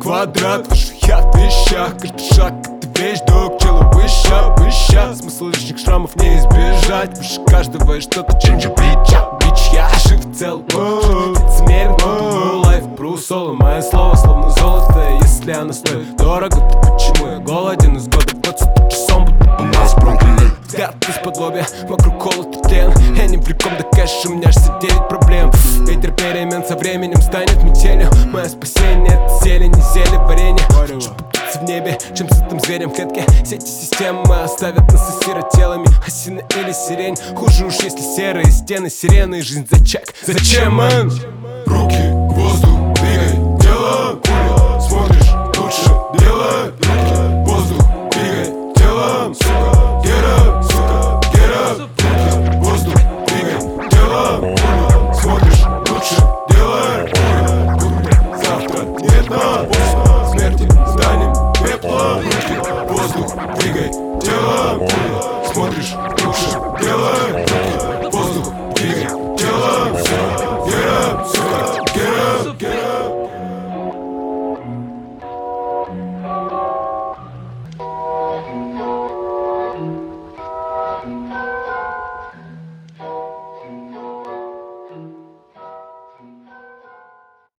квадрат. Вижу я в вещах, каждый шаг это вещь, док, челу выше. Смысл лишних шрамов не избежать. Выше каждого и что-то change your bitch, я жив цел, лицемерен, лайф, брусоло. Мое слово словно золото, если оно стоит дорого, то почему я голоден из года в год, 100 часом будто у нас Бруклин. Взгляд из-под лобья, вокруг холод и тлен. Я ни при ком, да кэш, у меня 69 проблем. Ветер перемен со временем станет метелью. Мое спасение — это зелень, не зелень, варенье. В небе, чем сытым зверем в клетке. Сети системы оставят нас осиротелыми. Осина или сирень, хуже уж если серые стены, сирены и жизнь за чек. Зачем, мэн? Руки в воздух, двигай тело. Хули смотришь, лучше делай. Руки в воздух, двигай телом. Сука, get up, сука, get up. Руки в воздух, двигай телом.